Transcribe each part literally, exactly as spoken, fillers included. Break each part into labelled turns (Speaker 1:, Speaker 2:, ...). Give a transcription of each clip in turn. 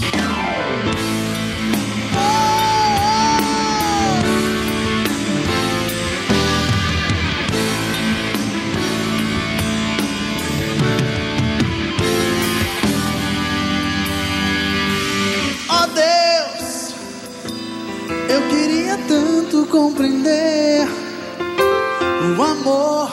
Speaker 1: Eu queria tanto compreender o amor,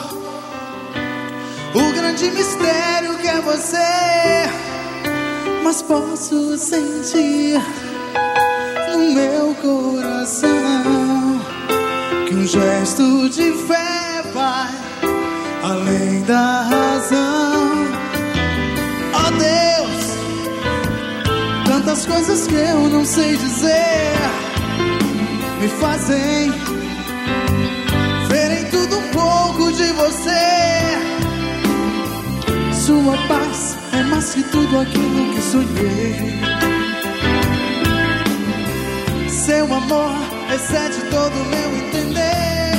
Speaker 1: o grande mistério que é você, mas posso sentir no meu coração que um gesto de fé vai além da razão. Oh Deus, tantas coisas que eu não sei dizer me fazem ver em tudo um pouco de você. Sua paz é mais que tudo aquilo que sonhei. Seu amor excede todo o meu entender.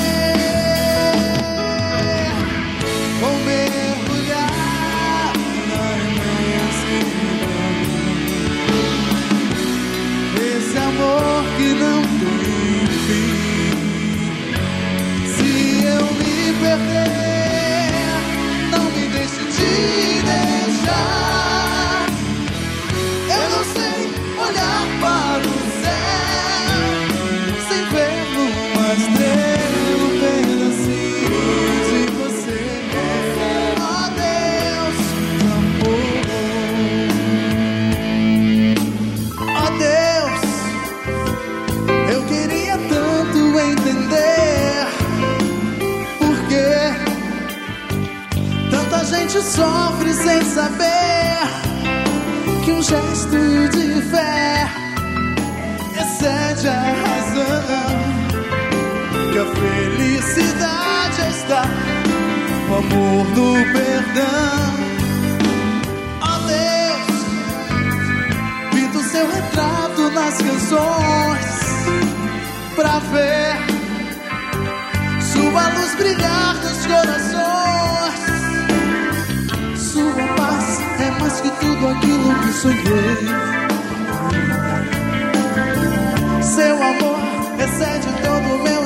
Speaker 1: Vou mergulhar na imensidão, esse amor que não tem fim. Se eu me perder, não me deixe te deixar. Eu não sei olhar para o céu sem ver numa estrela um pedacinho de você. Oh Deus, amor. Oh Deus, eu queria tanto entender por que tanta gente sofre sem saber que um gesto de fé excede a razão, que a felicidade está no amor, no perdão. Oh Deus, pinta o seu retrato nas canções pra ver sua luz brilhar nos corações. Sua paz é mais que tudo aquilo que sonhei. Seu amor excede todo o meu